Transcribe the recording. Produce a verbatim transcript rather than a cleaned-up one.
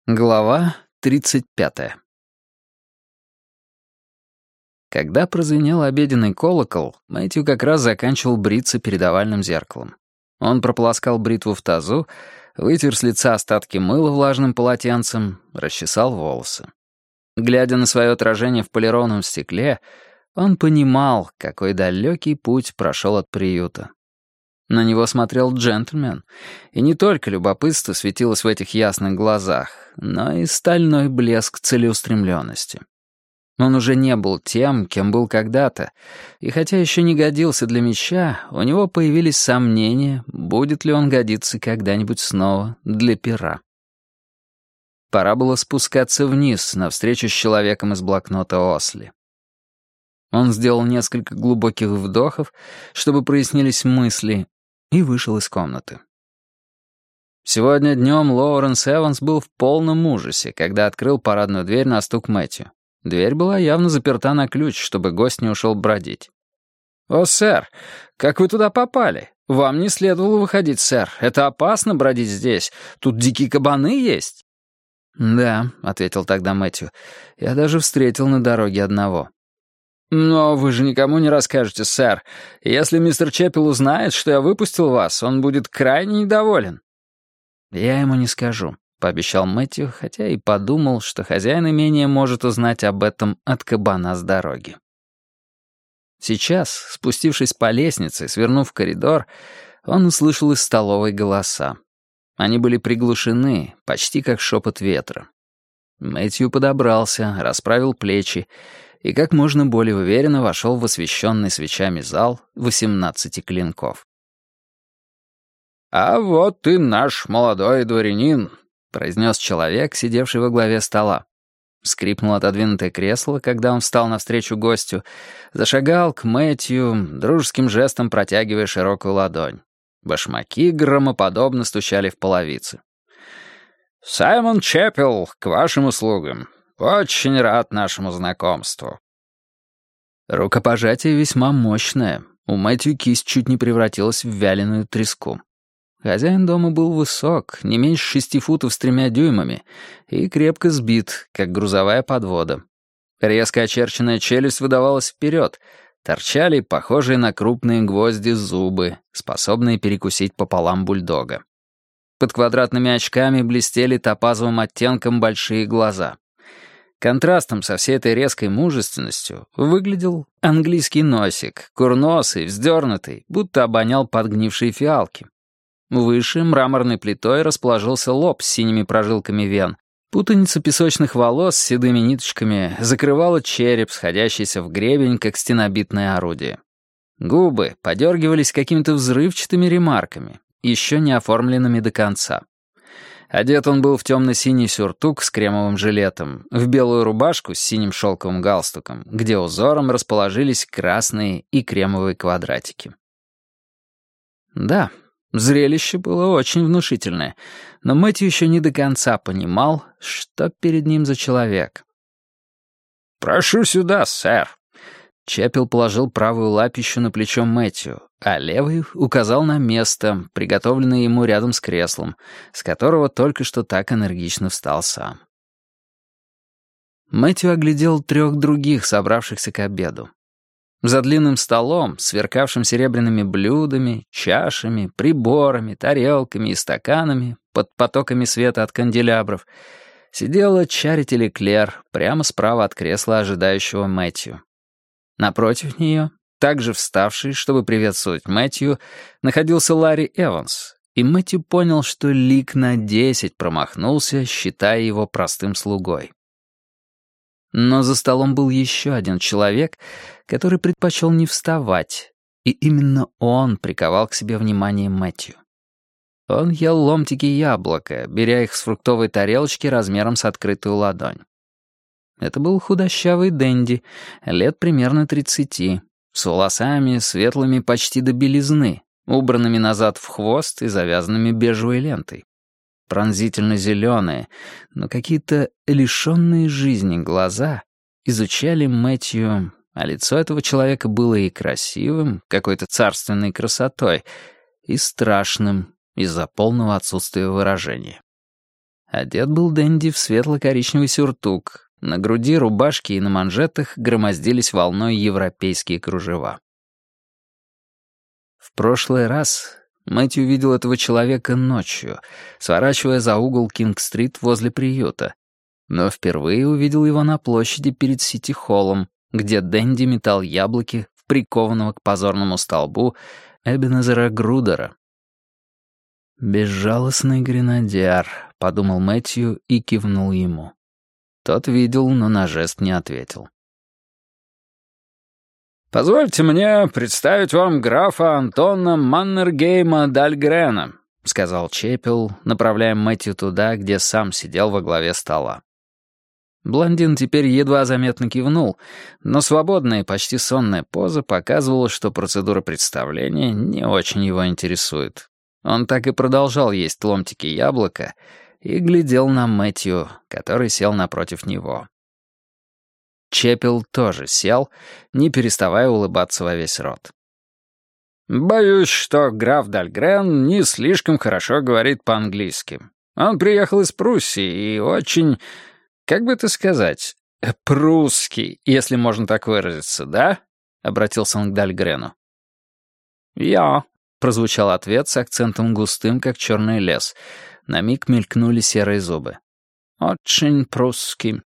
Глава тридцать пятая. Когда прозвенел обеденный колокол, Мэтью как раз заканчивал бриться перед овальным зеркалом. Он прополоскал бритву в тазу, вытер с лица остатки мыла влажным полотенцем, расчесал волосы. Глядя на свое отражение в полированном стекле, он понимал, какой далекий путь прошел от приюта. На него смотрел джентльмен, и не только любопытство светилось в этих ясных глазах, но и стальной блеск целеустремленности. Он уже не был тем, кем был когда-то, и хотя еще не годился для меча, у него появились сомнения, будет ли он годиться когда-нибудь снова для пера. Пора было спускаться вниз, навстречу с человеком из блокнота Осли. Он сделал несколько глубоких вдохов, чтобы прояснились мысли, и вышел из комнаты. Сегодня днем Лоуренс Эванс был в полном ужасе, когда открыл парадную дверь на стук Мэтью. Дверь была явно заперта на ключ, чтобы гость не ушел бродить. «О, сэр, как вы туда попали? Вам не следовало выходить, сэр. Это опасно бродить здесь. Тут дикие кабаны есть». «Да», — ответил тогда Мэтью, — «я даже встретил на дороге одного». «Но вы же никому не расскажете, сэр. Если мистер Чеппел узнает, что я выпустил вас, он будет крайне недоволен». «Я ему не скажу», — пообещал Мэтью, хотя и подумал, что хозяин имения может узнать об этом от кабана с дороги. Сейчас, спустившись по лестнице и свернув в коридор, он услышал из столовой голоса. Они были приглушены, почти как шепот ветра. Мэтью подобрался, расправил плечи и как можно более уверенно вошел в освещенный свечами зал восемнадцати клинков. «А вот и наш молодой дворянин», — произнес человек, сидевший во главе стола. Скрипнуло отодвинутое кресло, когда он встал навстречу гостю, зашагал к Мэтью, дружеским жестом протягивая широкую ладонь. Башмаки громоподобно стучали в половицы. «Саймон Чеппел, к вашим услугам. Очень рад нашему знакомству». Рукопожатие весьма мощное. У Мэтью кисть чуть не превратилась в вяленую треску. Хозяин дома был высок, не меньше шести футов с тремя дюймами, и крепко сбит, как грузовая подвода. Резко очерченная челюсть выдавалась вперед, торчали похожие на крупные гвозди зубы, способные перекусить пополам бульдога. Под квадратными очками блестели топазовым оттенком большие глаза. Контрастом со всей этой резкой мужественностью выглядел английский носик, курносый, вздернутый, будто обонял подгнившие фиалки. Выше мраморной плитой расположился лоб с синими прожилками вен. Путаница песочных волос с седыми ниточками закрывала череп, сходящийся в гребень, как стенобитное орудие. Губы подергивались какими-то взрывчатыми ремарками, еще не оформленными до конца. Одет он был в темно-синий сюртук с кремовым жилетом, в белую рубашку с синим шелковым галстуком, где узором расположились красные и кремовые квадратики. Да, зрелище было очень внушительное, но Мэтью еще не до конца понимал, что перед ним за человек. «Прошу сюда, сэр». Чеппел положил правую лапищу на плечо Мэтью, а левый указал на место, приготовленное ему рядом с креслом, с которого только что так энергично встал сам. Мэтью оглядел трех других, собравшихся к обеду. За длинным столом, сверкавшим серебряными блюдами, чашами, приборами, тарелками и стаканами, под потоками света от канделябров, сидела Чарити Леклер прямо справа от кресла ожидающего Мэтью. Напротив нее, также вставший, чтобы приветствовать Мэтью, находился Ларри Эванс, и Мэтью понял, что лик на десять промахнулся, считая его простым слугой. Но за столом был еще один человек, который предпочел не вставать, и именно он приковал к себе внимание Мэтью. Он ел ломтики яблока, беря их с фруктовой тарелочки размером с открытую ладонь. Это был худощавый денди, лет примерно тридцати, с волосами светлыми почти до белизны, убранными назад в хвост и завязанными бежевой лентой. Пронзительно зеленые, но какие-то лишенные жизни глаза изучали Мэтью, а лицо этого человека было и красивым, какой-то царственной красотой, и страшным из-за полного отсутствия выражения. Одет был Дэнди в светло-коричневый сюртук. На груди, рубашке и на манжетах громоздились волной европейские кружева. В прошлый раз Мэтью увидел этого человека ночью, сворачивая за угол Кинг-стрит возле приюта, но впервые увидел его на площади перед Сити-холлом, где Дэнди метал яблоки в прикованного к позорному столбу Эбенезера Грудера. «Безжалостный гренадер», — подумал Мэтью и кивнул ему. Тот видел, но на жест не ответил. «Позвольте мне представить вам графа Антона Маннергейма Дальгрена», — сказал Чепел, направляя Мэтью туда, где сам сидел во главе стола. Блондин теперь едва заметно кивнул, но свободная и почти сонная поза показывала, что процедура представления не очень его интересует. Он так и продолжал есть ломтики яблока и глядел на Мэтью, который сел напротив него. Чепел тоже сел, не переставая улыбаться во весь рот. «Боюсь, что граф Дальгрен не слишком хорошо говорит по-английски. Он приехал из Пруссии и очень, как бы это сказать, прусский, если можно так выразиться, да?» — обратился он к Дальгрену. «Я», — прозвучал ответ с акцентом густым, как черный лес. На миг мелькнули серые зубы. «Очень прусский».